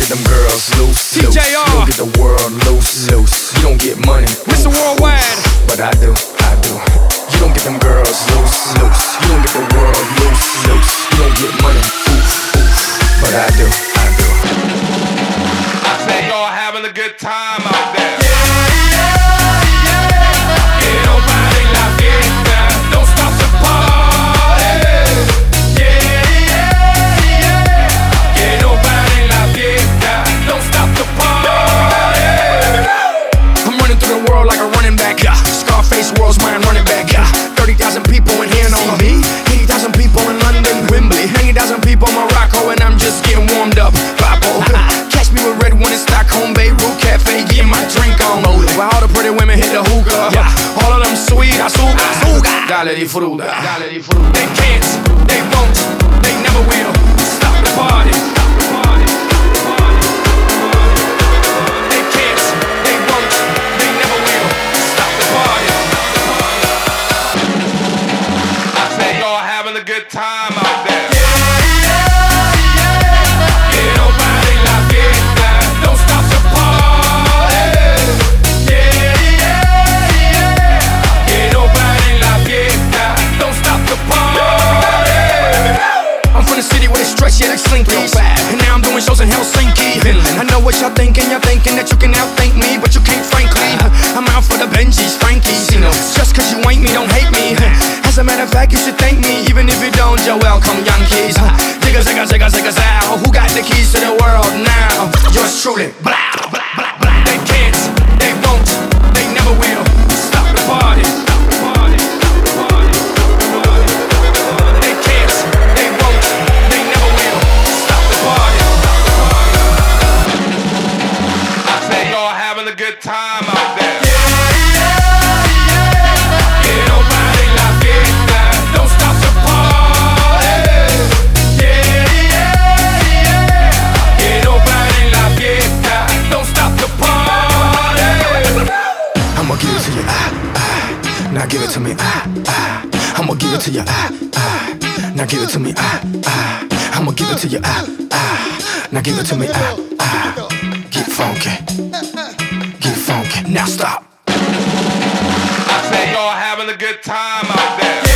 them girls loose, loose. TJR. You don't get the world loose, loose. You don't get money, Mr. Worldwide. but I do, I do. You don't get them girls loose, loose. You don't get the world loose, loose. You don't get money, but I do, I do. I say y'all having a good time out there. World's mine, running back. 30,000 people in here know me. 80,000 people in London, Wembley. 90,000 people in Morocco, and I'm just getting warmed up. Papo. Catch me with red one in Stockholm, Beirut Cafe, getting my drink on. While all the pretty women hit the hookah. All of them sweet, azúcar. Dale di fruta. They can't, they won't, they never will stop the party. A good time out there. Don't stop the party. Que no paren la fiesta. Don't stop the party. I'm from the city where they stretch, yeah, like slinkies. And now I'm doing shows in Helsinki. I know what y'all thinking that you can outthink me, but you can't, frankly. I'm out for the Benjis, Frankies. Just cause you ain't me, don't hate me. As a matter of fact, you should thank me, even if you don't, you're welcome, Yankees. Zigga, zigga, zigga, zigga, zow. Who got the keys to the world now? Yours truly. Blah, blah, blah, blah. They can't, they won't, they never will stop the party. They can't, they won't, they never will stop the party. I say y'all having a good time out there. Now give it to me, I'ma give it to you, Now give it to me, I'ma give it to you, Now give it to me, Get funky, get funky. Now stop. I say y'all having a good time out there.